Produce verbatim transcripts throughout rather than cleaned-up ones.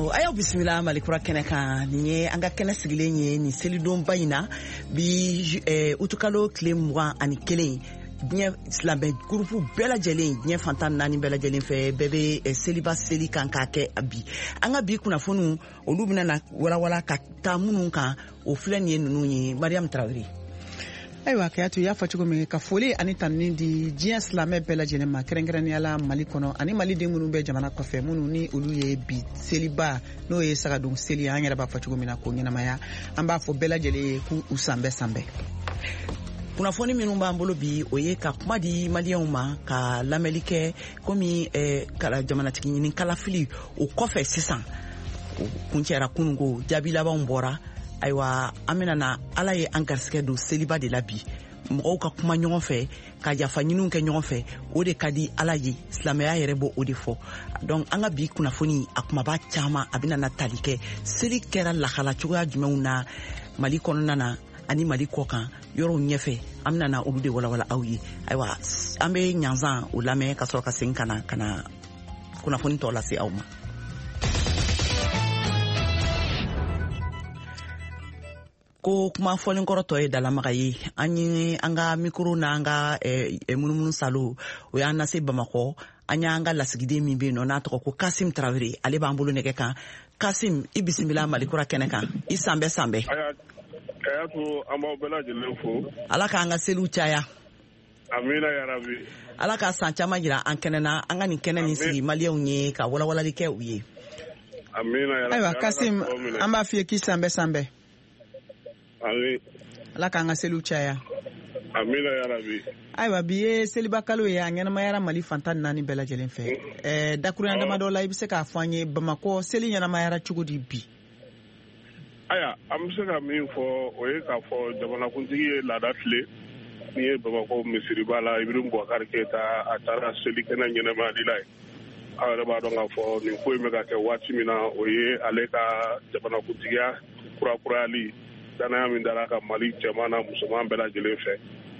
Ayiwa ayo bisimila Malikura kɛnɛ kan nin ye an ka kɛnɛ sigilen ye nin selidonba in na bi eh, utukalo tile mugan ani kelen diɲɛ silamɛ gurupu bɛɛ lajɛlen diɲɛ fantan naani bɛɛ lajɛlen fɛ bɛɛ bɛ eh, seliba seli kan k'a kɛ bi an ka bi kunnafoniw olu bɛna na walawala ka taa minnu kan o filɛ nin ye ninnu ye Mariam Traoré. Ayiwa Kayatu y'a fɔ cogo min ka foli ani tanni di diɲɛ silamɛ bɛɛ lajɛlen ma kɛrɛnkɛrɛnnenya la Mali kɔnɔ ani maliden minnu bɛ jamana kɔfɛ minnu ni olu ye bi seliba n'o ye sagadon seli an yɛrɛ b'a fɔ cogo min na ko ɲɛnamaya an b'a fɔ bɛɛ lajɛlen ye k'u sanbɛ sanbɛ. Kunnafoni minnu b'an bolo bi o ye ka kuma di maliyɛnw ma ka lamɛnli kɛ komi eh, kala jamanatigi ɲini kalafili o kɔfɛ sisan kuncɛra kununko jaabi labanw bɔra. Ayiwa an bɛna na ala ye an garisɛgɛ don seliba de la bi mɔgɔw ka kuma ɲɔgɔn fɛ ka yafa ɲiniw kɛ ɲɔgɔn fɛ o de ka di ala ye silamɛya yɛrɛ bɔ o de fɔ donc an ka bi kunnafoni a kumaba caman a bɛna na tali kɛ seli kɛra lahala cogoya jumɛnw na Mali kɔnɔna na ani Mali kɔkan yɔrɔw ɲɛfɛ an bɛna na olu de walawala aw ye ayiwa an bɛ ɲanzan o lamɛn ka sɔrɔ ka segin ka na ka na kunnafoni tɔ lase aw ma. Ko kuma fɔlen kɔrɔtɔ ye dalamaga ye an ye an ka mikro na an ka eh, munumunu salo o y'an lase Bamakɔ an y'an ka lasigiden min bɛ yen nɔ n'a tɔgɔ ko Kasim Traoré ale b'an bolo nɛgɛ kan. Kasim i bisimila Malikura kɛnɛ kan i sanbɛ sanbɛ. Kayatu an b'aw bɛɛ lajɛlen fo. Ala k'an ka seliw caya. Amina yarabi. Ala ka san caman jira an kɛnɛ na an ka nin kɛnɛ nin sigi maliyɛnw ye ka walawalali kɛ u ye. Amina yarabi. Ayiwa Kasim an b'a f'i ye k'i sanbɛ sanbɛ. Amin. Ala k'an ka seliw caya. Amina yarabi. Ayiwa bi ye seliba kalo ye a ɲɛnamayara Mali fantan naani bɛɛ lajɛlen fɛ. Mm. Eh, dakuruɲa damadɔ la i bɛ se k'a fɔ an ye Bamakɔ seli ɲɛnamayara cogo di bi? Aya an bɛ se ka min fɔ o ye k'a fɔ jamanakuntigi ye laada tile ni ye Bamakɔ misiriba la Ibrahim Boubacar Keita a taara seli kɛnɛ ɲɛnamayali la ye. Aw yɛrɛ b'a dɔn k'a fɔ nin ko in bɛ ka kɛ waati min na o ye ale ka jamanakuntigiya kurakurayali danaya min dara ka Mali cɛman na musoman bɛɛ lajɛlen fɛ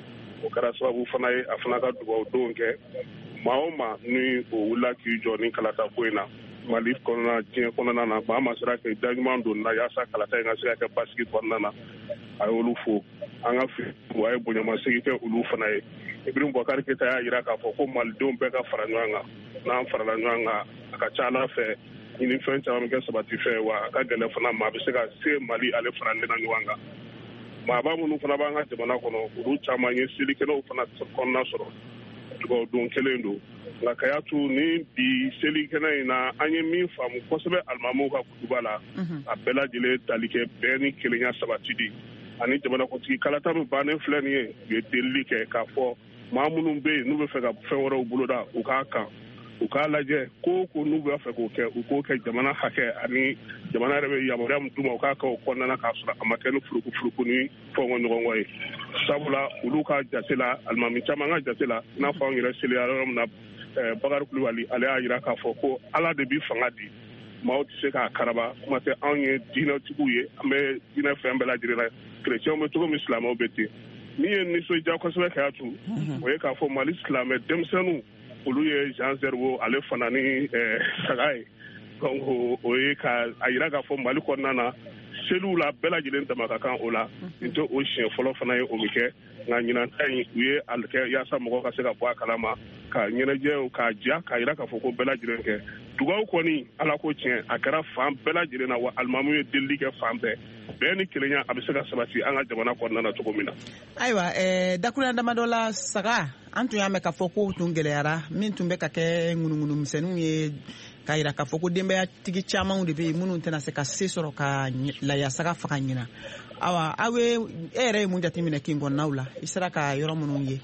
o kɛra sababu fana ye a fana ka dugawu don kɛ maa o maa ni o wulila k'i jɔ ni kalata ko in na Mali kɔnɔna diɲɛ kɔnɔna na maa ma sera k'i daɲuman don na yaasa kalata in ka se ka kɛ basigi kɔnɔna na a ye olu fo an ka fili a ye bonyamasegi kɛ olu fana ye Ibrahim Boubacar Keita y'a jira k'a fɔ ko malidenw bɛɛ ka fara ɲɔgɔn kan n'an farala ɲɔgɔn kan a ka ca Ala fɛ ɲini fɛn caman bɛ kɛ sabati fɛ wa a ka gɛlɛn fana maa bɛ se ka se Mali ale faralen na ɲɔgɔn kan maaba minnu fana b'an ka jamana kɔnɔ olu caman ye selikɛlaw fana kɔnɔna sɔrɔ dugawu don kelen don nka Kayatu ni bi selikɛnɛ in na an ye min faamu kosɛbɛ alimamuw ka kutuba la a bɛɛ lajɛlen tali kɛ bɛɛ ni kelenya sabati di ani jamanakuntigi kalata min bannen filɛ nin ye u ye delili kɛ k'a fɔ maa minnu bɛ yen n'u bɛ fɛ ka fɛn wɛrɛw boloda u k'a kan u k'a lajɛ ko ko n'u b'a fɛ k'o kɛ u k'o kɛ jamana hakɛ ani jamana yɛrɛ bɛ yamaruya min d'u ma u k'a kɛ o kɔnɔna k'a sɔrɔ a ma kɛ ni furuku furuku ni fɛnw ɲɔgɔn ye sabula olu ka jate la alimami caman ka jate la n'a fɔ an yɛrɛ seliya yɔrɔ min na Bakari Kulubali ale y'a jira k'a fɔ ko Ala de bi fanga di maaw tɛ se k'a karaba kuma tɛ anw ye diinɛtigiw ye an bɛ diinɛ fɛn bɛɛ lajɛlen na kerecɛnw bɛ cogo min silamɛw bɛ ten min ye nisɔndiya kosɛbɛ Kayatu o ye k'a fɔ Mali silamɛ denmisɛnninw olu ye Jean Zerbo ale fana ni saga ye donc o ye ka a jira k'a fɔ Mali kɔnɔna na seliw la bɛɛ lajɛlen dama ka kan o la nin tɛ o siɲɛ fɔlɔ fana ye o bɛ kɛ nka ɲinan ta in u ye ali kɛ yaasa mɔgɔw ka se ka bɔ a kalama ka ɲɛnajɛw k'a diya k'a jira k'a fɔ ko bɛɛ lajɛlen kɛ dugawu kɔni Ala ko tiɲɛ a kɛra fan bɛɛ lajɛlen na wa alimamu ye delili kɛ fan bɛɛ bɛɛ ni kelenya a bɛ se ka sabati an ka jamana kɔnɔna na cogo min na. Ayiwa ɛɛ dakuruɲa damadɔ la saga an tun y'a mɛn k'a fɔ ko tun gɛlɛyara min tun bɛ ka kɛ ŋunuŋunu misɛnninw ye k'a jira k'a fɔ ko denbayatigi camanw de bɛ yen minnu tɛna se ka se sɔrɔ ka layasaga faga ɲina awa aw ye e yɛrɛ ye mun jateminɛ kin kɔnɔnaw la i sera ka yɔrɔ minnu ye.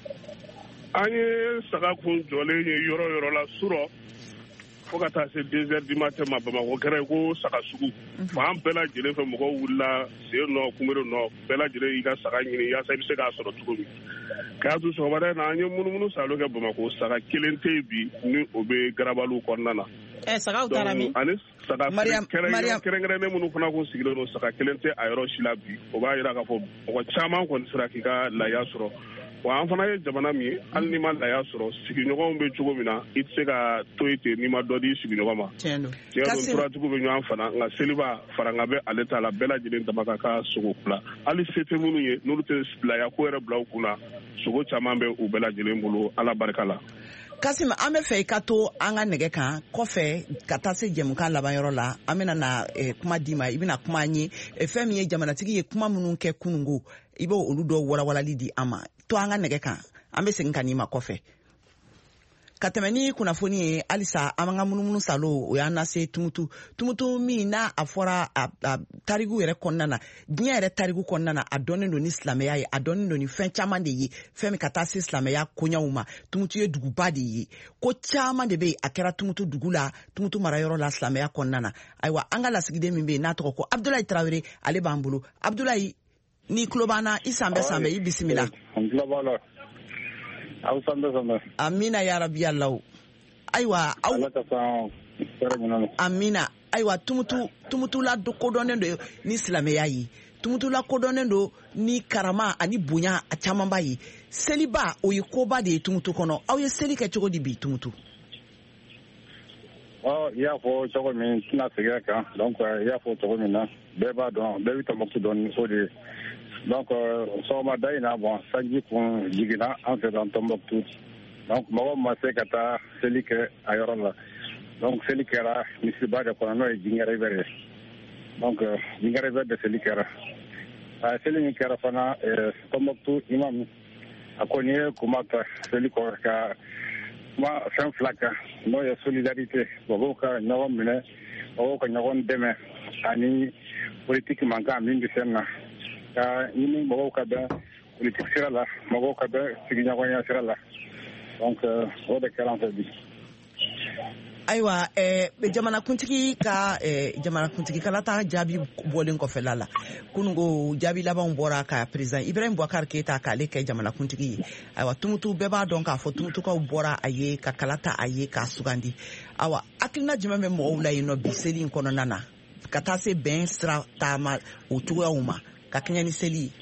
An ye saga kun jɔlen ye yɔrɔ yɔrɔ la surɔ fo ka taa se deux heures du matin ma Bamakɔ kɛra ko saga sugu fan bɛɛ lajɛlen fɛ mɔgɔw wulila sen nɔ kunbere nɔ bɛɛ lajɛlen y'i ka saga ɲini yaasa i bɛ se k'a sɔrɔ cogo min Kayatu sɔgɔmada in na an ye munumunu salo kɛ Bamakɔ saga kelen tɛ yen bi ni o bɛ garabaliw kɔnɔna na. Ɛ sagaw taara min? Ani saga kɛrɛnkɛrɛnnen minnu fana kun sigilen don saga kelen tɛ a yɔrɔ si la bi o b'a jira k'a fɔ mɔgɔ caman kɔni sera k'i ka lahiya sɔrɔ wa an fana ye jamana min ye hali ni ma laya sɔrɔ sigiɲɔgɔnw bɛ cogo min na i tɛ se ka to yen ten n'i ma dɔ di sigiɲɔgɔn ma tiɲɛ don turatigiw bɛ ɲɔgɔn fana nka seliba faranga bɛ ale ta la bɛɛ lajɛlen dama ka ka sogo fila hali se tɛ minnu ye n'olu tɛ laya ko yɛrɛ bila u kun na sogo caman bɛ u bɛɛ lajɛlen bolo ala barika la. Kasim, an bɛ fɛ i ka to an ka nɛgɛ kan kɔfɛ ka taa se jɛmukan labanyɔrɔ la an bɛna na eh, kuma d'i ma i bɛna kuma an ye eh, fɛn min ye jamanatigi ye kuma minnu kɛ kunungo i b'o olu dɔw walawalali di an ma to an ka nɛgɛ kan an bɛ segin ka n'i ma kɔfɛ ka tɛmɛ ni kunnafoni ye halisa an ka munumunu salo o y'an lase tumutu tumutu min n'a a fɔra a, a tariku yɛrɛ kɔnɔna na diɲɛ yɛrɛ tariku kɔnɔna na a dɔnnen don ni silamɛya ye a dɔnnen don ni fɛn caman de ye fɛn min ka taa se silamɛya koɲɛw ma tumutu ye duguba de ye ko caman de bɛ yen a kɛra tumutu dugu la tumutu marayɔrɔ la silamɛya kɔnɔna na ayiwa an ka lasigiden min bɛ yen n'a tɔgɔ ko Abdulayi Tarawele ale b'an bolo Abdulayi ni tulo b'an na i san bɛɛ san bɛɛ i bisimila. Amina ya rabi Allah. Ayiwa aw Amina ayiwa tumutu tumutu la do kodɔnnen do ni silamɛya ye tumutu la kodɔnnen do ni karama ani bonya a caman ba ye seliba o ye koba de ye tumutu kɔnɔ aw ye seli kɛ cogo di bi tumutu. Ɔ i y'a fɔ cogo min tɛna segin kan donc i y'a fɔ cogo min na bɛɛ b'a dɔn bɛɛ bɛ Tɔnbukutu dɔn ni o de ye donc sɔgɔmada in na bon sanji kun jiginna an fɛ dans Tɔnbukutu donc mɔgɔw ma se ka taa seli kɛ a yɔrɔ la donc seli kɛra misiba de kɔnɔ n'o ye Jingɛrɛ Hivɛri ye donc Jingɛrɛ Hivɛri de seli kɛra a seli min kɛra fana Tɔnbukutu imam a ko n'i ye kuma ta seli kɔ ka kuma fɛn fila kan n'o ye solidarité mɔgɔw ka ɲɔgɔn minɛ mɔgɔw ka ɲɔgɔn dɛmɛ ani politique mankan min bɛ fɛn na ka ɲini mɔgɔw ka bɛn politique sira la mɔgɔw ka bɛn sigiɲɔgɔnya sira la donc o de kɛra an fɛ bi. Ayiwa eh, jamanakuntigi ka eh, jamanakuntigi kalata jaabi bɔlen kɔfɛ la la kunungo jaabi labanw bɔra ka président Ibrahim Boubacar Keita k'ale kɛ jamanakuntigi ye ayiwa tumutu bɛɛ b'a dɔn k'a fɔ tumutukaw bɔra a ye ka kalata a ye k'a sugandi ayiwa hakilina jumɛn bɛ mɔgɔw la yen nɔ bi seli in kɔnɔna na ka taa se bɛn sira taama o cogoyaw ma ka kɛɲɛ ni seli ye.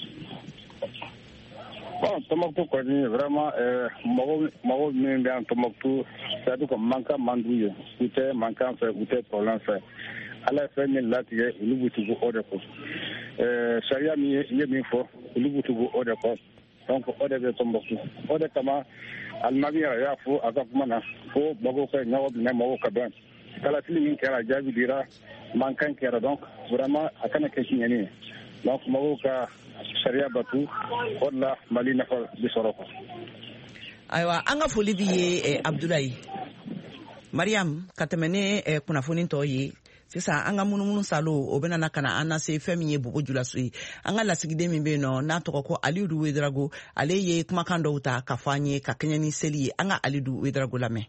Bon, Tɔnbukutu kɔni vraiment mɔgɔw mɔgɔw min bɛ yan Tɔnbukutu c'est-à-dire que mankan man d'u ye u tɛ mankan fɛ u tɛ problème fɛ ala ye fɛn min latigɛ olu b'u tugu o de kɔ sariya min ye i ye min fɔ olu b'u tugu o de kɔ donc o de bɛ Tɔnbukutu o de kama alimami yɛrɛ y'a fɔ a ka kuma na ko mɔgɔw ka ɲɔgɔn minɛ mɔgɔw ka bɛn kalafili min kɛra jaabi dira mankan kɛra donc vraiment a kana kɛ tiɲɛni ye donc mɔgɔw ka sariya batu o de la Mali nafa bi sɔrɔ kɔ. Ayiwa an ka foli b'i ye eh, Abdulayi Mariam ka tɛmɛ ni eh, kunnafoni tɔ ye sisan an ka munumunu salo o bɛna na ka na an lase fɛn min ye Bobo Julaso ye an ka lasigiden min bɛ yen nɔ n'a tɔgɔ ko Alidu Wedrago ale ye kumakan dɔw ta ka fɔ an ye ka kɛɲɛ ni seli ye an ka Alidu Wedrago lamɛn.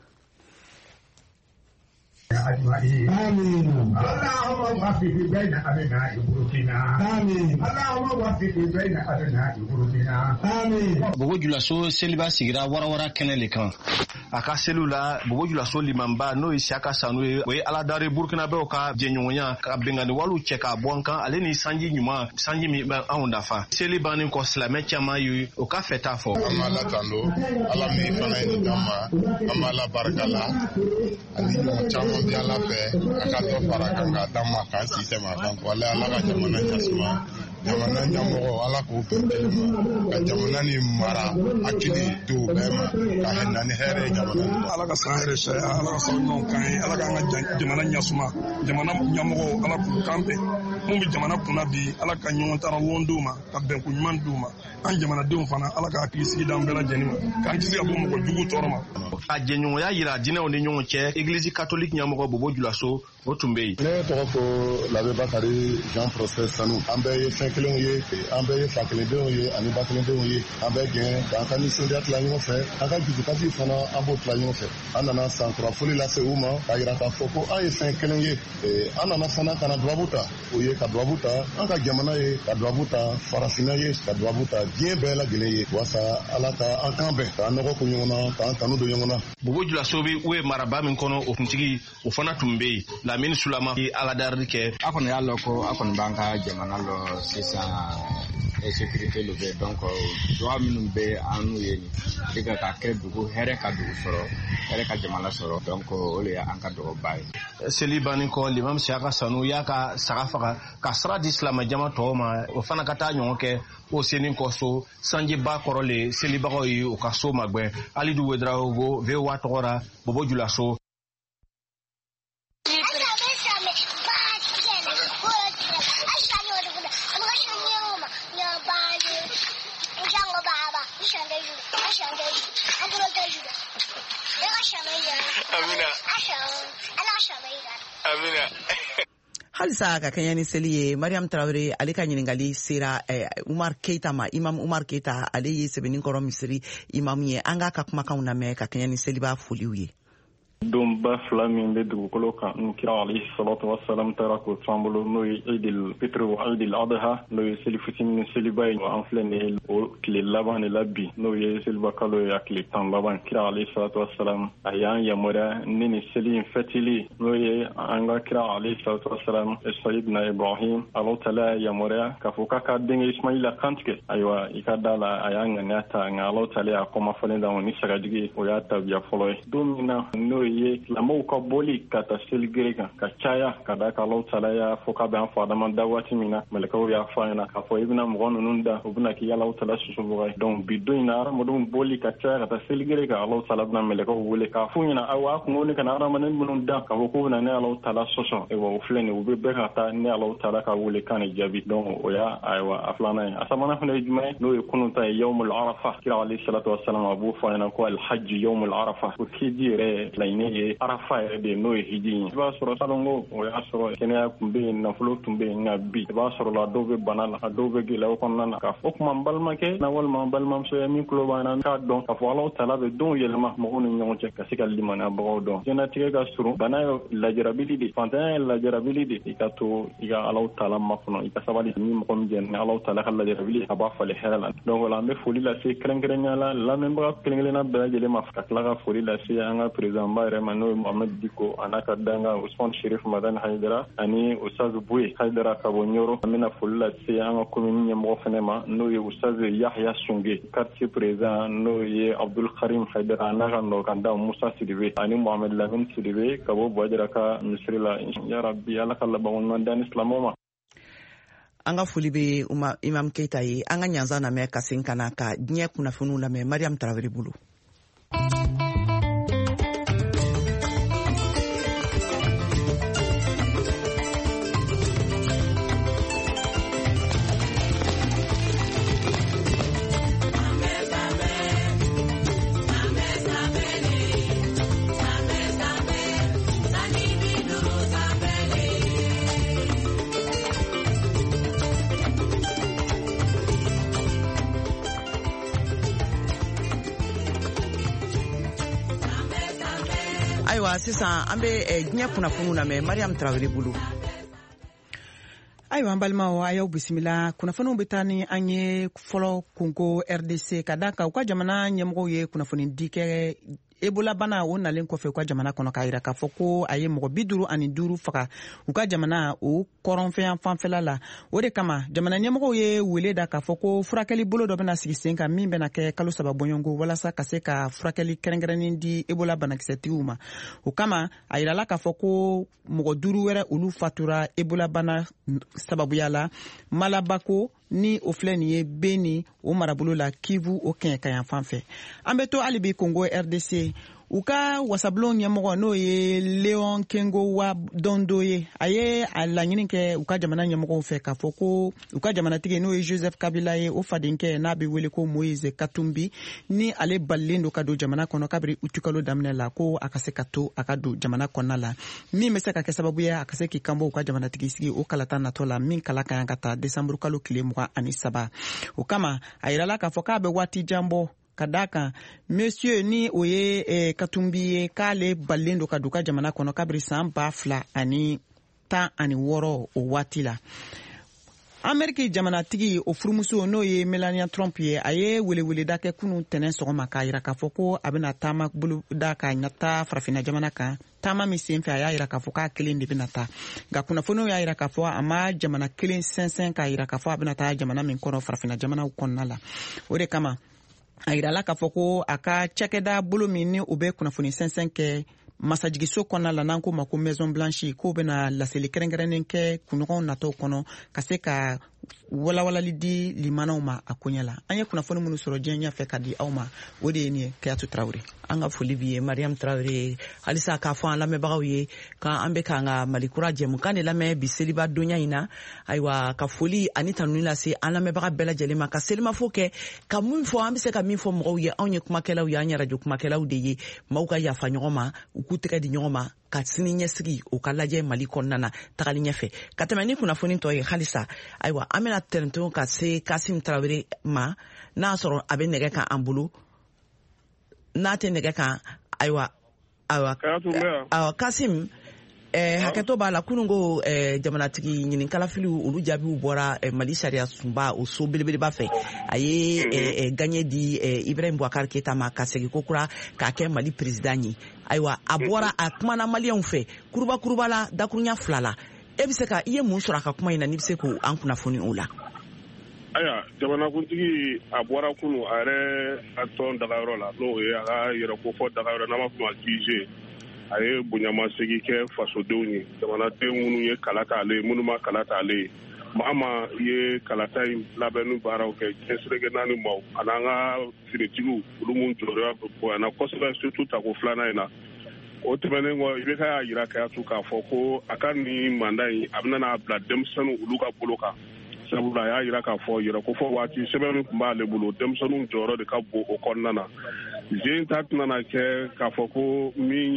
آمين اللهم وفق بين أبناء بروكينا آمين اللهم وفق بين أبناء بروكينا آمين. Bobo Julaso seliba sigira warawara kɛnɛ le kan a ka seliw la Bobo Julaso limanba n'o ye Siaka Sanu ye o ye aladare burkinabɛw ka jɛɲɔgɔnya ka bɛnkanni waliw cɛ k'a bɔ an kan ale ni sanji ɲuman sanji min bɛ anw dafa seli bannen kɔ silamɛ caman ye o ka fɛ t'a fɔ. An b'a la tando ala min fana ye nin d'an ma an b'a la barika la ani ɲɔgɔn caman bi ala fɛ a ka dɔ fara kan k'a d'an ma k'an si tɛmɛ a kan walayi ala ka jamana ɲɛsuma jamana ɲɛmɔgɔ ala k'o bɛn bɛɛ ma ka jamana ni mara hakili to bɛɛ ma ka hinɛ ni hɛrɛ ye jamana ni ala ka san hɛrɛ sariya ala ka san ɲɔgɔn kan ye ala k'an ka jamana ɲɛsuma jamana ɲɛmɔgɔ ala k'u kan bɛn mun bɛ jamana kunna bi ala ka ɲɔgɔn tara lon d'u ma ka bɛnko ɲuman d'u ma an jamanadenw fana ala ka hakili sigi d'an bɛɛ lajɛlen ma k'an kisi ka bɔ mɔgɔ jugu tɔɔrɔ ma. A jɛɲɔgɔnya yira diinɛw ni ɲɔgɔn cɛ Église catholique ɲɛmɔgɔ Bobo Julaso o tun bɛ yen. Ne tɔgɔ ko l'abbé Bakari Jean Prosper Sanu an bɛɛ ye fɛn kelenw ye an bɛɛ ye fa kelendenw ye ani ba kelendenw ye an bɛɛ gɛn k'an ka nisɔndiya tila ɲɔgɔn fɛ an ka dusukasi fana an b'o tila ɲɔgɔn fɛ an nana sankurafoli lase u ma k'a yira k'a fɔ ko an ye fɛn kelen ye an nana fana ka na dubabu ta o ye ka dubabu ta an ka jamana ye ka dubabu ta farafinna ye ka dubabu ta diɲɛ bɛɛ lajɛlen ye walasa ala ka an kan bɛn k'an nɔgɔ ko ɲɔgɔn na k'an kanu don ɲɔgɔn na. Bobo Julaso bɛ u ye maraba min kɔnɔ o kuntigi o fana tun bɛ yen Lamini Sulama ye aladari kɛ. A kɔni y'a lɔ ko a kɔni b'an ka jamana lɔ sisan sécurité levée donc droit minnu bɛ an n'u ye nin ka ka kɛ dugu hɛrɛ ka dugu sɔrɔ hɛrɛ ka jamana sɔrɔ donc o le y'an ka dɔgɔba ye. seli bannen kɔ limam Siaka Sanu y'a ka saga faga ka sira di silamɛjama tɔw ma o fana ka taa ɲɔgɔn kɛ o senin kɔ so sanjiba kɔrɔ le selibagaw ye u ka so magwɛ Alidu Wedraogo V O A tɔgɔ la Bobo Julaso. halisa ka kɛɲɛ ni seli ye Mariam Traoré ale ka ɲiningali sera eh, Umar Keita ma Imam Umar Keita ale ye sɛbɛnnikɔrɔ misiri imam ye an ka ka kumakanw lamɛn ka kɛɲɛ ni seliba foliw ye. Donba fila min bɛ dugukolo kan n'u kira alayhi salatu wasalam taara k'o to an bolo n'o ye Eidil Fitr wa Eidil Adha n'o ye seli fitinin ni seliba ye an filɛ nin ye o tile laban de la bi n'o ye seliba kalo ye a tile tan laban kira alayhi salatu wasalam a y'an yamaruya ni nin seli in fɛtili n'o ye an ka kira alayhi salatu wasalam Sayyidina Ibrahim Alahu Taala y'a yamaruya k'a fɔ k'a ka denkɛ Ismaila kantigɛ ayiwa i ka da la a y'a ŋaniya ta nka Alahu Taala y'a kɔmafɔlen d'anw ni sagajigi o y'a tabiya fɔlɔ ye don min na n'o ye lamɔw ka boli ka taa seligere kan ka caya ka da ka Alahu Taala y'a fɔ k'a bɛ an fa Adama da waati min na mɛlɛkɛw y'a fɔ an ɲɛna k'a fɔ i bɛna mɔgɔ ninnu da u bɛna k'i Alahu Taala susubaga ye donc bi don in na hadamadenw boli ka caya ka taa seligere kan Alahu Taala bɛna mɛlɛkɛw wele k'a fɔ ɲɛna ayiwa a kungo ni kana hadamaden minnu da k'a fɔ k'u bɛna ne Alahu Taala sɔsɔ ayiwa o filɛ nin u bɛ bɛɛ ka taa ne Alahu Taala ka wele kan ni jaabi donc o y'a ayiwa a filanan ye a sabanan fana ye jumɛn ye n'o ye kunun ta ye yawmul arafa kira alayhi salatu wasalam a b'o fɔ an ɲɛna ko alhaji yawmul arafa ko hiji yɛrɛ laɲini ye arafa yɛrɛ de n'o ye hiji ye i b'a sɔrɔ salongo o y'a sɔrɔ kɛnɛya tun bɛ yen nafolo tun bɛ yen nka bi i b'a sɔrɔ la dɔw bɛ bana la a dɔw bɛ gɛlɛyaw kɔnɔna na k'a fɔ o tuma n balimakɛ na walima n balimamuso ye min tulo b'an na k'a dɔn k'a fɔ Alahu Taala bɛ denw yɛlɛma mɔgɔw ni ɲɔgɔn cɛ ka se ka limaniyabagaw dɔn diɲɛlatigɛ ka surun bana ye lajarabili de fantanya ye lajarabili de i ka to i ka Alahu Taala makɔnɔ i ka sabali ni mɔgɔ min jɛn ni Alahu Taala ka lajarabili a b'a falen hɛrɛ la donc o la an bɛ foli lase kɛrɛnkɛrɛnnenya la lamɛnbaga kelen-kelenna bɛɛ lajɛlen ma ka tila ka foli lase an ka président ba yɛrɛ ma n'o ye Mohamed Diko a n'a ka danga Usman Sherif Madan Haidara ani Ustaz Bouye Haidara ka bɔ Ɲoro an bɛna foli lase an ka commune ɲɛmɔgɔ fɛnɛ ma n'o ye Ustaz Yahya Sunge quartier président n'o ye Abdul Karim Haidara a n'a ka nɔkanda Musa Sidibe ani Mohamed Lamine Sidibe ka bɔ Bajara ka misiri la ya rabbi ala ka laban ɲuman da ni silamɛw ma. An ka foli bɛ Imam Keita ye an ka ɲanza lamɛn ka segin ka na ka diɲɛ kunnafoniw lamɛn Mariam Traoré bolo. Ayiwa sisan an bɛ diɲɛ kunnafoniw lamɛn Mariam Traoré bolo. Ayiwa an balimaw a y'aw bisimila kunnafoniw bɛ taa ni an ye fɔlɔ Congo R D C ka da kan u ka jamana ɲɛmɔgɔw ye kunnafoni di kɛ Ebola bana o nalen kɔfɛ u ka jamana kɔnɔ k'a yira k'a fɔ ko a ye mɔgɔ bi duuru ani duuru faga u ka jamana o kɔrɔnfɛn fanfɛla la o de kama jamana ɲɛmɔgɔw ye wele da k'a fɔ ko furakɛli bolo dɔ bɛna sigi sen kan min bɛna kɛ kalo saba bɔɲɔngo walasa ka se ka furakɛli kɛrɛnkɛrɛnnen di Ebola banakisɛtigiw ma o kama a yirala k'a fɔ ko mɔgɔ duuru wɛrɛ olu fatura Ebola bana sababuya la Malabako ni o filɛ nin ye Beni o marabolo la Kivu o kɛɲɛ ka yan fan fɛ an bɛ to hali bi Congo R D C u ka wasabulon ɲɛmɔgɔ n'o ye Leon Kengo wa Dondo ye a ye a laɲini kɛ u ka jamana ɲɛmɔgɔw fɛ k'a fɔ ko u ka jamanatigi n'o ye Joseph Kabila ye o fadenkɛ n'a bɛ wele ko Moïse Katumbi ni ale balilen don ka don jamana kɔnɔ kabiri utikalo daminɛ la ko a ka se ka to a ka don jamana kɔnɔna la min bɛ se ka kɛ sababu ye a ka se k'i kanbɔ u ka jamanatigi sigi o kalata natɔ la min kala ka yan ka taa desanburu kalo tile mugan ani saba o kama a yirala k'a fɔ k'a bɛ waati jan bɔ ka da kan monsieur ni o ye eh, Katumbi ye k'ale balilen don ka don ka jamana kɔnɔ kabiri san ba fila ani tan ani wɔɔrɔ o waati la Ameriki jamanatigi o furumuso n'o ye Melania Trump ye a ye weleweleda kɛ kunu tɛnɛn sɔgɔma k'a yira k'a fɔ ko a bɛna taama bolo da ka ɲata farafina jamana kan taama min sen fɛ a y'a yira k'a fɔ k'a kelen de bɛna taa nka kunnafoniw y'a yira k'a fɔ a ma jamana kelen sɛnsɛn k'a yira k'a fɔ a bɛna taa jamana min kɔnɔ farafina jamanaw kɔnɔna la o de kama a yirala k'a fɔ ko a ka cakɛda bolo min ni o bɛ kunnafoni sɛnsɛn kɛ masajigiso kɔnɔna la n'an ko ma ko Maison Blanche k'o bɛna laseli kɛrɛnkɛrɛnnen kɛ kunɲɔgɔnw natɔw kɔnɔ ka se ka walawalali di limanaw ma a koɲɛ la an ye kunnafoni minnu sɔrɔ diɲɛ ɲɛfɛ ka di aw ma o de ye nin ye Kayatu Tarawele. An ka foli b'i ye Mariam Tarawele halisa k'a fɔ an lamɛnbagaw ye k'an bɛ k'an ka Malikura jɛmukan de lamɛn bi seliba donya in na ayiwa ka foli ani tanuni lase an lamɛnbaga bɛɛ lajɛlen ma ka selimafo kɛ ka mun fɔ an bɛ se ka min fɔ mɔgɔw ye anw ye kumakɛlaw ye an ye radio kumakɛlaw de ye maaw ka yafa ɲɔgɔn ma u k'u tɛgɛ di ɲɔgɔn ma ka sini ɲɛsigi o ka lajɛ Mali kɔnɔna na tagali ɲɛfɛ ka tɛmɛ ni kunnafoni tɔ ye halisa ayiwa an bɛna tɛrɛntɛn ka se Kasim Tarawele ma n'a sɔrɔ a bɛ nɛgɛ kan an bolo n'a tɛ nɛgɛ kan ayiwa ayiwa ayiwa Kasim eh, hakɛto b'a la kunun ko eh, jamanatigi ɲinikalafiliw olu jaabiw bɔra eh, Mali sariya sunba o so belebeleba fɛ a ye eh, eh, gagné di eh, Ibrahim Boubacar Keita ma ka segin ko kura k'a kɛ Mali président ye ayiwa a bɔra a kumana maliyɛnw fɛ kuruba kuruba la dakurunya fila la e bɛ se ka i ye mun sɔrɔ a ka kuma in na n'i bɛ se k'o an kunnafoni o la. Aya jamanakuntigi a bɔra kunu a yɛrɛ a tɔn dagayɔrɔ la n'o ye a ka yɛrɛkofɔ dagayɔrɔ n'an b'a fɔ ma Q G a ye bonyamasegin kɛ fasodenw ye jamanaden minnu ye kala t'ale minnu ma kala t'ale maa ma ye kalata in labɛnni baaraw kɛ cɛsirige naani maaw a n'an ka finitigiw olu minnu jɔyɔrɔ bonyana kosɛbɛ surtout tako filanan in na o tɛmɛnen kɔ i bɛ ka y'a yira Kayatu k'a fɔ ko a ka nin mandat in a bɛna bila denmisɛnninw olu ka bolo kan sabula a y'a yira k'a fɔ yɛrɛkofɔ waati sɛbɛnni tun b'ale bolo denmisɛnninw jɔyɔrɔ de ka bon o kɔnɔna na zen ta tɛna kɛ k'a fɔ ko min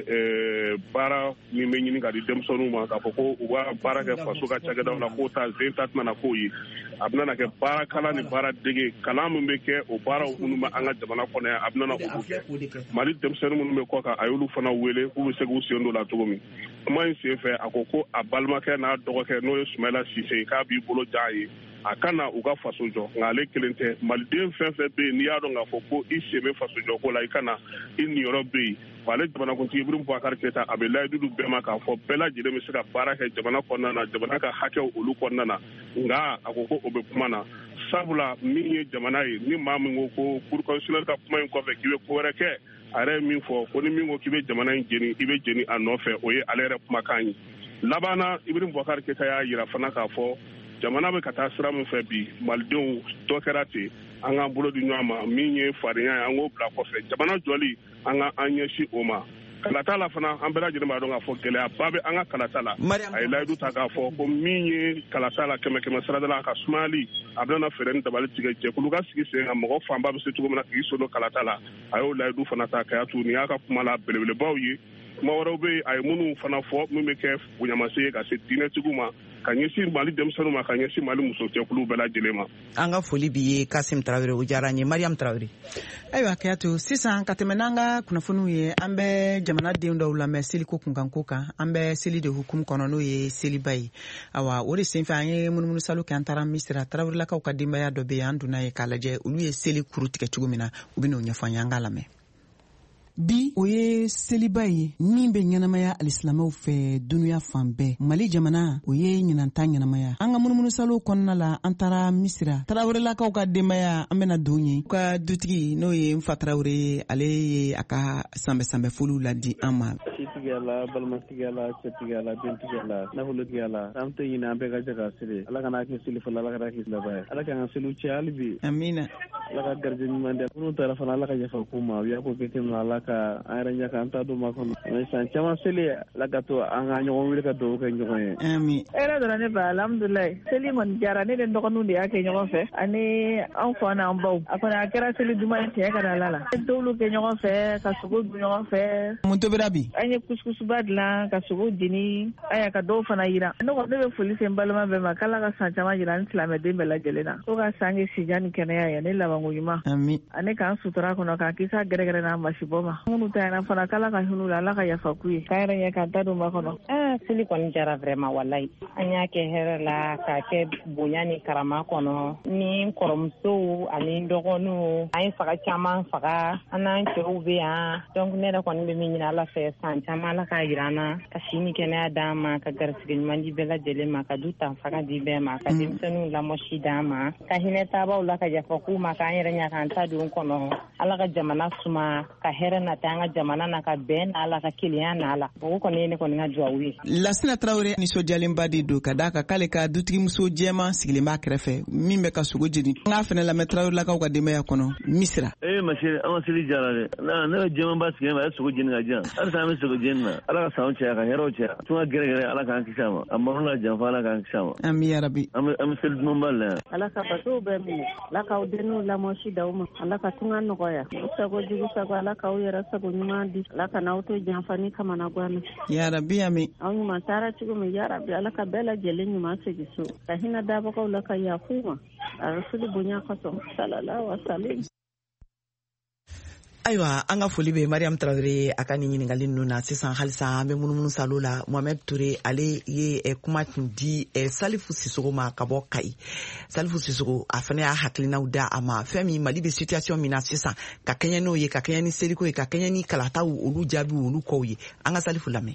ye baara min bɛ ɲini ka di denmisɛnninw ma k'a fɔ ko u ka baara kɛ faso ka cakɛdaw la k'o ta zen ta tɛna k'o ye a bɛna kɛ baara kalan ni baara dege kalan min bɛ kɛ o baaraw minnu bɛ an ka jamana kɔnɔ yan a bɛna olu kɛ Mali denmisɛnnin minnu bɛ kɔ kan a y'olu fana wele k'u bɛ se k'u sen don la cogo min kuma in sen fɛ a ko ko a balimakɛ n'a dɔgɔkɛ n'o ye Sumayila Sise k'a b'i bolo ja ye a kana u ka faso jɔ nka ale kelen tɛ maliden fɛn fɛn bɛ yen n'i y'a dɔn k'a fɔ ko i sen bɛ faso jɔ ko la i kana i niyɔrɔ bɛ yen ale jamanakuntigi Ibrahim Boubacar Keita a bɛ layidu bɛɛ ma k'a fɔ bɛɛ lajɛlen bɛ se ka baara kɛ jamana kɔnɔna na jamana ka hakɛw olu kɔnɔna na nka a ko ko o bɛ kuma na sabula min ye jamana ye ni maa min ko ko cour constitutionnelle ka kuma in kɔfɛ k'i bɛ ko wɛrɛ kɛ a yɛrɛ ye min fɔ ko ni min ko k'i bɛ jamana in jeni i bɛ jeni a nɔfɛ o ye ale yɛrɛ kumakan ye laban na Ibrahim Boubacar Keita y'a jira fana k'a fɔ jamana bɛ ka taa sira min fɛ bi malidenw dɔ kɛra ten an k'an bolo di ɲɔgɔn ma min ye fadenya ye an k'o bila kɔfɛ jamana jɔli an ka an ɲɛsin o ma kalata la fana an bɛɛ lajɛlen b'a dɔn k'a fɔ gɛlɛyaba bɛ an ka kalata la a ye layidu ta k'a fɔ ko min ye kalata la kɛmɛ kɛmɛ sarada la a ka sumayali a bɛna fɛɛrɛ ni dabali tigɛ jɛkulu ka sigi sen kan mɔgɔ fanba bɛ se cogo min na k'i so don kalata la a y'o layidu fana ta Kayatu nin y'a ka kuma la belebelebaw ye kuma wɛrɛw bɛ yen a ye minnu fana fɔ min bɛ kɛ bonyamasegin ye ka se diinɛtigiw ma ka ɲɛsin Mali denmisɛnninw ma ka ɲɛsin Mali muso cɛkulu bɛɛ lajɛlen ma. An ka foli b'i ye Kasim Tarawele o diyara an ye Mariam Tarawele. Ayiwa Kayatu sisan ka tɛmɛ n'an ka kunnafoniw ye an bɛ jamanaden dɔw lamɛn seliko kunkanko kan an bɛ seli de hukumu kɔnɔ n'o ye seliba ye awa o de senfɛ an ye munumunu salo kɛ an taara Misira Tarawelelakaw ka denbaya dɔ bɛ yen an donna ye k'a lajɛ olu ye seli kuru tigɛ cogo min na u bɛ n'o ɲɛfɔ an ye an k'a lamɛn. Bi o ye seliba ye min bɛ ɲɛnamaya alisilamɛw fɛ dunuya fan bɛɛ Mali jamana o ye ɲinanta ɲɛnamaya an ka munumunu salo kɔnɔna la an taara Misira Tarawelelakaw ka denbaya an bɛna don ye u ka dutigi n'o ye Nfa Tarawele ye ale ye a ka sanbɛ sanbɛ foliw ladi an ma. Tigala balimatigala cɛtigala dentigala nafolotigala an tɛ ɲinɛ an bɛɛ ka jɛ ka seli Ala kana kɛ seli fɔlɔ Ala ka kɛ laban ye Ala k'an ka seliw cɛ hali bi amina Ala ka garijɛ ɲuman di minnu taara fana Ala ka yafa k'u ma u y'a ko kɛ ten Ala ka an yɛrɛ ɲɛ kan ta don ma kɔnɔ san caman seli Ala ka to an ka ɲɔgɔn wele ka dugawu kɛ ɲɔgɔn ye amin hɛrɛ dɔrɔn ne ba alhamdulilayi seli kɔni diyara ne de dɔgɔninw de y'a kɛ ɲɔgɔn fɛ ani an fa n'an baw a kɔni a kɛra seli duman ye tiɲɛ ka di Ala la dɔwlu kɛ ɲɔgɔn fɛ ka sogo dun ɲɔgɔn fɛ mun tobira bi an ye kuskusuba dilan ka sogo jeni aya ka dɔw fana yira ne ko ne bɛ foli se n balima bɛɛ ma k'ala ka san caman jira ni silamɛden bɛɛ lajɛlen na fo ka sange sija ni kɛnɛya ye ne labanko ɲuman ami ani k'an sutura kɔnɔ k'an kisa gɛrɛgɛrɛ n'a masibɔ ma minnu ta yana fana k'ala ka hin'u la ala ka yafa k'u ye k'an yɛrɛ ɲɛ k'an ta don ba kɔnɔ. ah seli kɔni jara vraiment wallahi an y'a kɛ hɛrɛ la k'a kɛ bonya ni karama kɔnɔ ni kɔrɔmusow ani dɔgɔninw an ye faga caman faga an n'an cɛw bɛ yan donc ne yɛrɛ kɔni bɛ min ɲini ala fɛ san caman ala k'a jira an na ka si ni kɛnɛya d'an ma ka garisɛgɛ ɲuman di bɛɛ lajɛlen ma ka du tan faga di bɛɛ ma ka denmisɛnninw lamɔsi d'an ma ka hinɛ taabaw la ka yafa k'u ma k'an yɛrɛ ɲa k'an ta don kɔnɔ ala ka jamana suma ka hɛrɛ nata an ka jamana na ka bɛn n'a la ka kelenya n'a la o kɔni ye ne kɔni ka duwawu ye. Lasina Traore nisɔndiyalenba de don ka d'a kan k'ale ka dutigimuso jɛman sigilen b'a kɛrɛfɛ min bɛ ka sogo jeni n k'a fana lamɛn Traore lakaw ka denbaya kɔnɔ misira. ee masiri an ka seli jara dɛ ne ka jɛmanba sigilen b'a ye sogo jeni ka jan halisa an bɛ sogo jeni na ala ka sanw caya ka hɛrɛw caya tun ka gɛrɛgɛrɛ ala k'an kisi a ma a maro la janfa ala k'an kisi a ma. ami yarabi. an bɛ seli dumanba la yan. ala ka batow bɛɛ minɛ ala k'aw denniw lamɔsi d'aw ma ala ka tunga nɔgɔya o sago jugu sago ala k'aw yɛrɛ sago ɲuman di ala ka n'aw to janfa ni kamana gan na. yarabi ami. aw ɲuman taara cogo min yarabi ala ka bɛɛ lajɛlen ɲuman segin so ka hinɛ dabagaw la ka yafu ma a rasuli bonya kosɔn sallallahu alaihi wasallam. ayiwa an ka foli bɛ Mariam Traore a ka nin ɲininkali ninnu na sisan halisa an bɛ munumunu salo la Mohamed Toure ale ye eh, kuma tun di eh, Salifu Sisogo ma ka bɔ Kayi. Salifu Sisogo a fana y'a hakilinaw da a ma fɛn min Mali bɛ situation min na sisan ka kɛɲɛ n'o ye ka kɛɲɛ ni seliko ye ka kɛɲɛ ni kalataw olu jaabi olu kɔw ye an ka Salifu lamɛn.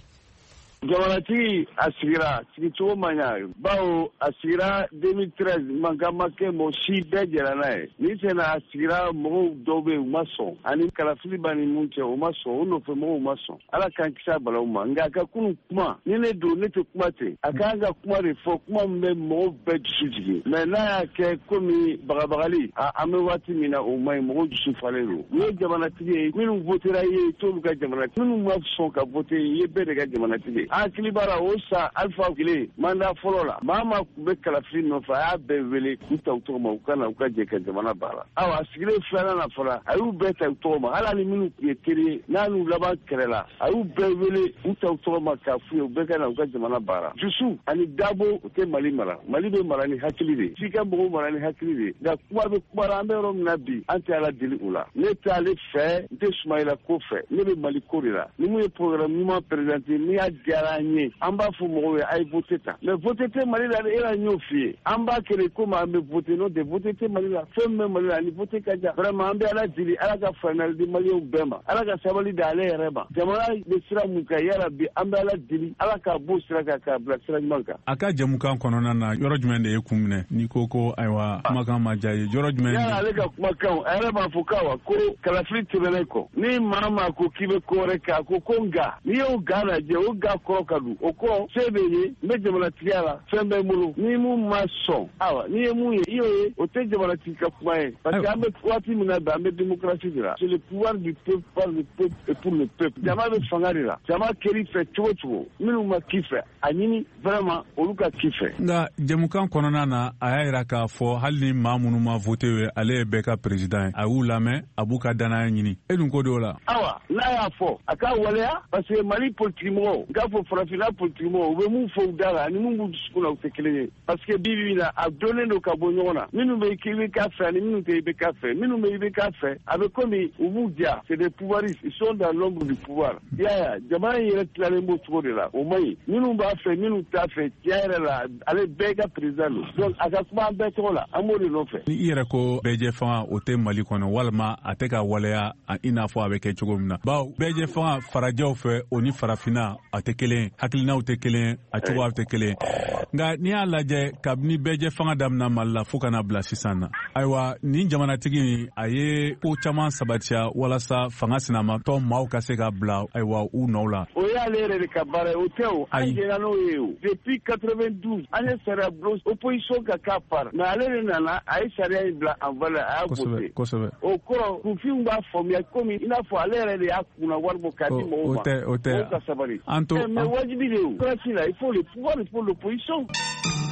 jamanatigi a sigira sigicogo man ɲa bawo a sigira deux mille treize mankan ma kɛ mɔgɔ si bɛɛ jɛra n'a ye ni sɛnɛ a sigira mɔgɔw dɔw bɛ yen u ma sɔn ani kalafili b'a ni mun cɛ u ma sɔn u nɔfɛ mɔgɔw ma sɔn ala k'an kisi a balaw ma nka a ka kunun kuma ni ne don ne tɛ kuma ten a k'an ka kuma de fɔ kuma min bɛ mɔgɔw bɛɛ dusu jigin mɛ n'a y'a kɛ komi bagabagali an bɛ waati min na o ma ɲi mɔgɔw dusu falen don ni ye jamanatigi ye minnu votera i ye t'olu ka jamanatigi minnu ma sɔn ka vote i ye bɛɛ de ka jamanatigi ye an hakili b'ara o sa alifa kelen manda fɔlɔ la maa maa tun bɛ kalafili nɔfɛ a y'a bɛɛ wele k'u ta u tɔgɔ ma u ka na u ka jɛ ka jamana baara awa a sigilen filanan na fɔlɔ a y'u bɛɛ ta u tɔgɔ ma hali ni minnu tun ye teri ye n'a n'u laban kɛlɛ la a y'u bɛɛ wele u ta u tɔgɔ ma k'a f'u ye u bɛɛ ka na u ka jamana baara dusu ani dabo u tɛ mali mara mali bɛ mara ni hakili de f'i ka mɔgɔw mara ni hakili de nka kuma bɛ kuma la an bɛ yɔrɔ min na bi an tɛ ala deli u la ne tɛ ale fɛ n tɛ sumayila ko fɛ ne bɛ mali ko de la ni mun ye programme ɲuman présenté ni y'a diyara an ye an b'a fɔ mɔgɔw ye a ye voté ta mais voté tɛ mali la e la n y'o f'i ye an b'a kɛlɛ komi an bɛ voté n'o tɛ voté tɛ mali la fɛn min bɛ mali la ni voté ka jan vraiment an bɛ ala deli ala ka faamuyali di maliyɛnw bɛɛ ma ala ka sabali di ale yɛrɛ ma jamana bɛ sira mun kan yala bi an bɛ ala deli ala k'a bɔ sira kan k'a bila sira ɲuman kan. a ka jɛmukan kɔnɔna na yɔrɔ jumɛn de ye kun minɛ n'i ko ko ayiwa kumakan ma diya ye yɔrɔ jumɛn. yala ale ka kumakan a yɛrɛ b'a fɔ k'a wa ko kalafili tɛmɛnen kɔ ni maa maa ko k'i bɛ ko wɛrɛ kɛ a ko ko nka n'i y'o ga lajɛ o ga kɔrɔ ka don o kɔ se bɛ ye n bɛ jamanatigiya la fɛn bɛ n bolo ni mun ma sɔn awa n'i ye mun ye i y'o ye o tɛ jamanatigi ka kuma ye parce que an bɛ waati min na bi an bɛ démocratie de la c'est le pouvoir du peuple par le peuple et pour le peuple jama bɛ fanga de la jama kɛr'i fɛ cogo cogo minnu ma k'i fɛ a ɲini vraiment olu ka k'i fɛ. nka jɛmukan kɔnɔna na a y'a jira k'a fɔ hali ni maa minnu ma voté ye ale ye bɛɛ ka président ye a y'u lamɛn a b'u ka danaya ɲini e dun ko de o la. awa n'a y'a fɔ a k'a waleya parce que mali politique mɔgɔw n k'a fɔ farafinna politique mɔgɔw u bɛ mun fɔ u da la ani minnu b'u dusukun na u tɛ kelen ye parce que bi bi in na a donnen don ka bɔ ɲɔgɔn na minnu bɛ i bɛ k'a fɛ ani minnu tɛ i bɛ k'a fɛ minnu bɛ i bɛ k'a fɛ a bɛ komi u b'u diya c'est des pouvoiristes ils sont dans l'ombre du pouvoir i y'a ye jamana in yɛrɛ tilalen b'o cogo de la o man ɲi minnu b'a fɛ minnu t'a fɛ tiɲɛ yɛrɛ la ale bɛɛ ka président don donc a ka kuma an bɛɛ tɔgɔ la an b'o de nɔfɛ. ni i yɛrɛ ko bɛɛjɛ fanga o tɛ mali kɔnɔ walima a tɛ ka waleya i n'a fɔ a bɛ kɛ cogo min na bawo bɛɛjɛ fanga farajɛw fɛ o ni farafinna a tɛ kelen hakilinaw tɛ kelen a cogoyaw tɛ kelen nka n'i y'a lajɛ kabini bɛɛjɛ fanga daminɛ mali la fo ka na bila sisan na ayiwa nin jamanatigi a ye ko caman sabatiya walasa fanga sinamatɔ maaw ka se ka bila ayiwa u nɔw la. o y'ale yɛrɛ de ka baara ye o tɛ o an jɛra n'o ye o depuis quatre-vingt-douze an ye sariya bulon opposition ka k'a par mais ale de nana a ye sariya in bila en valeur a y'a voté kosɛbɛ o kɔrɔ kunfinw b'a faamuya komi i n'a fɔ ale yɛrɛ de y'a kunna wari bɔ k'a di mɔgɔw ma o tɛ o tɛ mɔgɔw ka sabali an to mais wajibi de o place là il faut le pouvoir il faut l'opposition.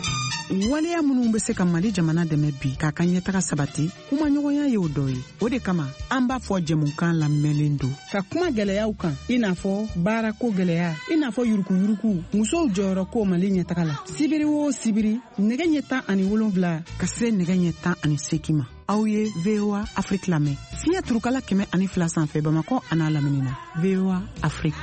waleya minnu be se ka Mali jamana dɛmɛ bi k'a ka ɲɛtaga sabati kuma ɲɔgɔnya ye o dɔ ye. O de kama an b'a fɔ jɛmukan lamɛnlen don ka kuma gɛlɛyaw kan i n'a fɔ baarako gɛlɛya, i n'a fɔ yurukuyuruku, musow jɔyɔrɔ ko Mali ɲɛtaga la. Sibiri o sibiri nɛgɛ ɲɛ tan ani wolonwula ka se nɛgɛ ɲɛ tan ani seegin ma. Aw ye V O A Afrique lamɛn fiɲɛ turukala kɛmɛ ani fila sanfɛ Bamakɔ a n'a lamini na. V O A Afrique.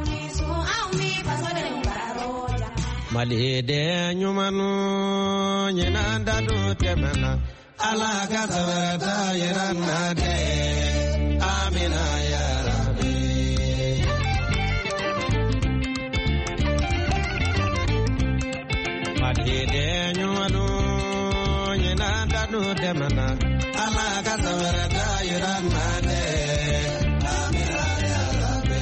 Mali de nyumanu nyina dadu temana ala ka sabata yerana de amina ya rabbi. Mali de nyumanu nyina dadu temana ala ka sabata yerana de amina ya rabbi.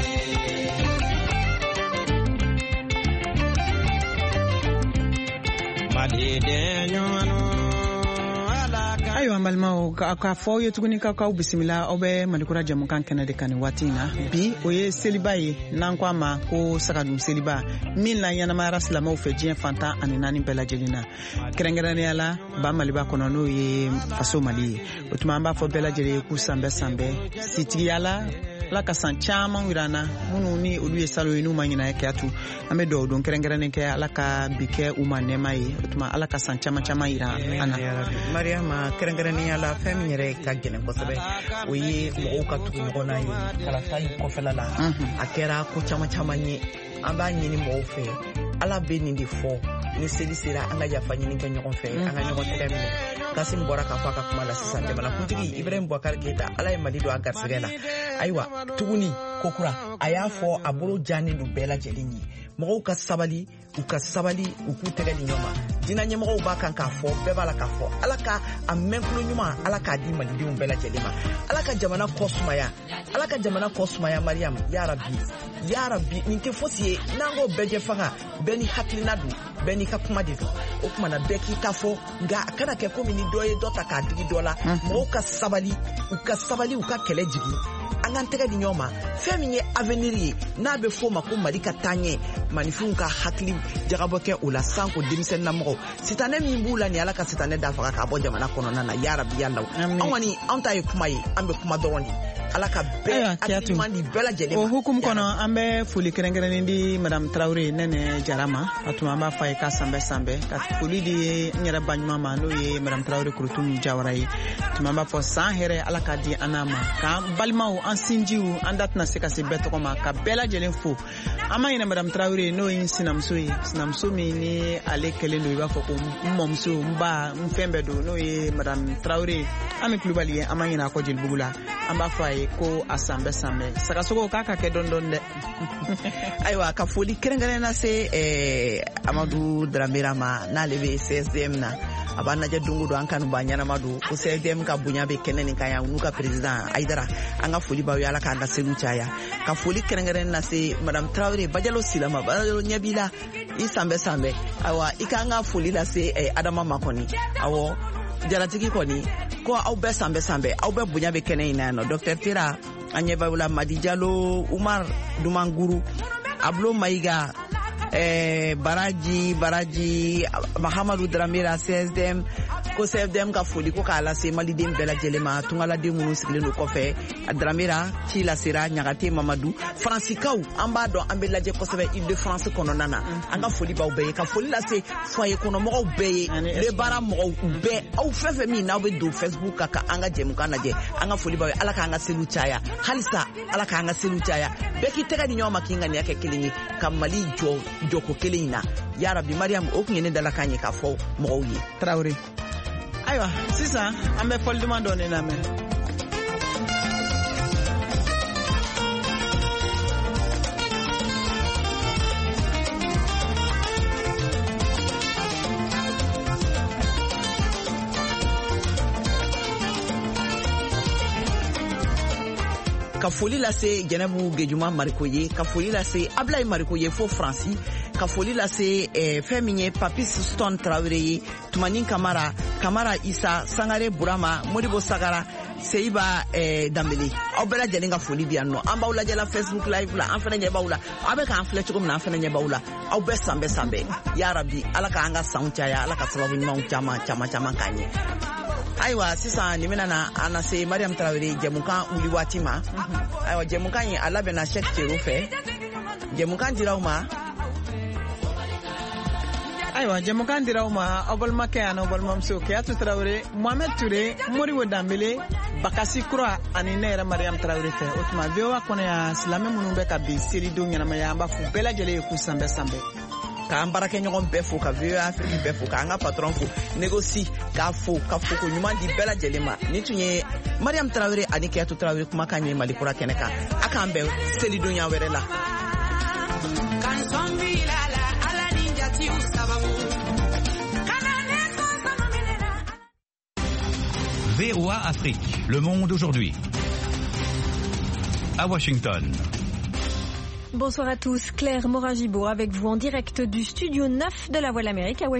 Ayiwa an balimaw k'a fɔ aw ye tuguni k'aw bisimila aw bɛ Malikura jɛmukan kɛnɛ de kan nin waati in na. Bi o ye seliba ye n'an ko a ma ko sagadun seliba min la ɲɛnamayara silamɛw fɛ diɲɛ fantan ani naani bɛɛ lajɛlen na. Kɛrɛnkɛrɛnnenya la ba Maliba kɔnɔ n'o ye faso Mali ye. O tuma an b'a fɔ bɛɛ lajɛlen ye k'u sanbɛ sanbɛ sitigiya la Ala ka san caman jira an na minnu ni olu ye salo ye n'u ma ɲinɛ kɛ tu an bɛ dugawu don kɛrɛnkɛrɛnnen kɛ Ala ka bi kɛ u ma nɛɛma ye o tuma Ala ka san caman caman jira an na. Mariama kɛrɛnkɛrɛnnenya la fɛn min yɛrɛ ka gɛlɛn kosɛbɛ o ye mɔgɔw ka tugu ɲɔgɔn na ye kalata in kɔfɛla la a kɛra ko caman caman ye an b'a ɲini mɔgɔw fɛ Ala bɛ nin de fɔ ni seli sera an ka yafa ɲini kɛ ɲɔgɔn fɛ an ka ɲɔgɔn tɛgɛ minɛ Kasim bɔra k'a fɔ a ka kuma la sisan jamanakuntigi Ibrahim Boubacar Keita Ala ye Mali don a garisɛgɛ la ayiwa tuguni kokura a y'a fɔ a bolo janen don bɛɛ lajɛlen ye mɔgɔw ka sabali u ka sabali u k'u tɛgɛ di ɲɔgɔn ma diinɛ ɲɛmɔgɔw b'a kan k'a fɔ bɛɛ b'a la k'a fɔ Ala ka a mɛnkulo ɲuman Ala k'a di malidenw bɛɛ lajɛlen ma Ala ka jamana kɔ sumaya Ala ka jamana kɔ sumaya Mariam ya Rabbi ya Rabbi nin tɛ fosi ye n'an ko bɛɛ jɛ fanga bɛɛ ni hakilina don bɛɛ n'i ka kuma de don o tuma na bɛɛ k'i ta fɔ nka a kana kɛ komi ni dɔ ye dɔ ta k'a digi dɔ la mɔgɔw ka sabali u ka sabali u ka kɛlɛ jigin an k'an tɛgɛ di ɲɔgɔn ma fɛn min ye avenir ye n'a bɛ fɔ o ma ko Mali ka taaɲɛ manifinw ka hakili jagabɔ kɛ o la sanko denmisɛnnin namɔgɔw sitanɛ min b'u la ni Ala ka sitanɛ dafaga k'a bɔ jamana kɔnɔna na ya Rabbi yalaw an kɔni an ta ye kuma ye an bɛ kuma dɔrɔn de Ala ka bɛɛ hakiliman di bɛɛ lajɛlen ma o hukumu kɔnɔ an bɛ foli kɛrɛnkɛrɛnnen di Madame Traoré Nɛnɛ Jara ma a tuma an b'a fɔ a ye k'a sanbɛ sanbɛ ka foli di n yɛrɛ ba ɲuman ma n'o ye Madame Traoré Kurutum Jawara ye tuma an b'a fɔ san hɛrɛ Ala ka di an n'a ma k'an balimaw an sinjiw an da tɛna se ka se bɛɛ tɔgɔ ma ka bɛɛ lajɛlen fo an ma ɲinɛ Madame Traoré n'o ye n sinamuso ye sinamuso min ni ale kɛlen don i b'a fɔ ko n mɔmuso n ba n fɛn bɛɛ don n'o ye Madame Traoré Ami Kulibali ye an ma ɲinɛ a kɔ Jelibugu la an b'a fɔ a ye ko a sanbɛ sanbɛ sagasogo k'a ka kɛ dɔn dɔn dɛ ayiwa ka foli kɛrɛnkɛrɛnnen lase Amadu Dramera ma n'ale bɛ C S D M na a b'a lajɛ don o don an kanuba ɲɛnama don ko C S D M ka bonya bɛ kɛnɛ nin kan yan n'u ka président Aïdara an ka foli b'aw ye Ala k'an ka seliw caya ka foli kɛrɛnkɛrɛnnen lase Madame Traoré Bajalo Silama Bajalo ɲɛ b'i la i sanbɛ sanbɛ ayiwa i k'an ka foli lase Adama ma kɔni awɔ jalatigi kɔni ko aw bɛɛ sanbɛ sanbɛ aw bɛɛ bonya bɛ kɛnɛ in na yan nɔ Docteur Tera an ɲɛ b'aw la Madi Jalo Umar Dumanguru Ablo Mayiga eh, Baraji Baraji Mahamadu Dramera C S D M ko C S D M ka foli ko k'a lase maliden bɛɛ lajɛlen ma tungaladen minnu sigilen don kɔfɛ Dramera ci lasera Ɲagate Mamadu Fransikaw an b'a dɔn an bɛ lajɛ kosɛbɛ Ile de France kɔnɔna na an ka foli b'aw bɛɛ ye ka foli lase foyer kɔnɔmɔgɔw bɛɛ ye le baara mɔgɔw bɛɛ aw fɛn fɛn min n'aw bɛ don Facebook kan ka an ka jɛmukan lajɛ an ka foli b'aw ye Ala k'an ka seliw caya halisa Ala k'an ka seliw caya bɛɛ k'i tɛgɛ di ɲɔgɔn ma k'i ŋaniya kɛ kelen ye ka Mali jɔ jɔko kelen in na ya Rabbi Mariam o tun ye ne dalakan ye k'a fɔ mɔgɔw ye Traoré ayiwa sisan an bɛ fɔli duman dɔɔni lamɛn ka foli lase Jɛnɛbu Gejuma Mariko ye ka foli lase Ablaye Mariko ye fo Fransi ka foli lase eh, fɛn min ye Papis Stone Traoré ye Tumani Kamara Kamara Isa Sangare Burama Modibo Sagara Seiba eh, Dambele aw bɛɛ lajɛlen ka foli bi yan nɔ an b'aw lajɛ la Facebook live la an fɛnɛ ɲɛ b'aw la aw bɛ k'an filɛ cogo min na an fɛnɛ ɲɛ b'aw la aw bɛɛ san bɛɛ san bɛɛ ya rabi ala k'an ka sanw caya ala ka sababu ɲumanw caman caman caman k'an ye ayiwa sisan nin bɛna na an na se Mariam Tarawele jɛmukan wuli waati ma ayiwa jɛmukan in a labɛnna Cheikh Thierno fɛ jɛmukan diraw ma ayiwa jɛmukan diraw ma aw balimakɛ ani aw balimamuso Keyatu Tarawele Mohamed Ture Moribo Dambele Bakasi Kura ani ne yɛrɛ Mariam Tarawele fɛ o tuma V O A kɔnɔ yan silamɛ minnu bɛ ka bi selidon ɲɛnamaya an b'a fɔ bɛɛ lajɛlen ye k'u sanbɛ sanbɛ k'an baarakɛɲɔgɔn bɛɛ fo ka V O A Afrique bɛɛ fo k'an ka patron fo négocie k'a fo ka foko ɲuman di bɛɛ lajɛlen ma ni tun ye Mariam Tarawele ani Keyatu Tarawele kumakan ye Malikura kɛnɛ kan a k'an bɛn selidonya wɛrɛ la V O A Afrique, le monde aujourd'hui. À Washington. Bonsoir à tous, Claire Moragibo avec vous en direct du studio neuf de la Voix de l'Amérique à Washington.